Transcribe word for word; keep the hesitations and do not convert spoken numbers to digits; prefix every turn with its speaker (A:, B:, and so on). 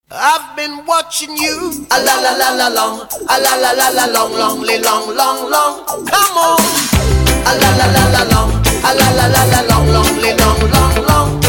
A: I've been watching you a la la la la long, a la la la la long, long, long, long, long. Come on, a la la la la long, a la la la la long, long, long, long, long.